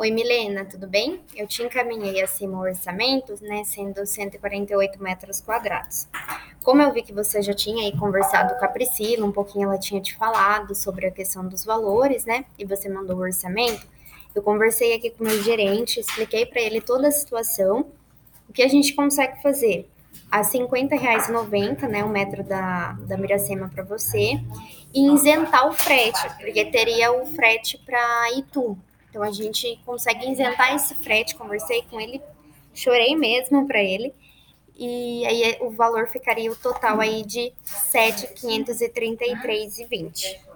Oi, Milena, tudo bem? Eu te encaminhei acima o orçamento, né, sendo 148 metros quadrados. Como eu vi que você já tinha aí conversado com a Priscila, um pouquinho ela tinha te falado sobre a questão dos valores, né, e você mandou o orçamento, eu conversei aqui com o meu gerente, expliquei para ele toda a situação, o que a gente consegue fazer. A R$ 50,90, né, o metro da Miracema para você, e isentar o frete, porque teria o frete para Itu. Então a gente consegue isentar esse frete, conversei com ele, chorei mesmo para ele, e aí o valor ficaria o total aí de 7.533,20.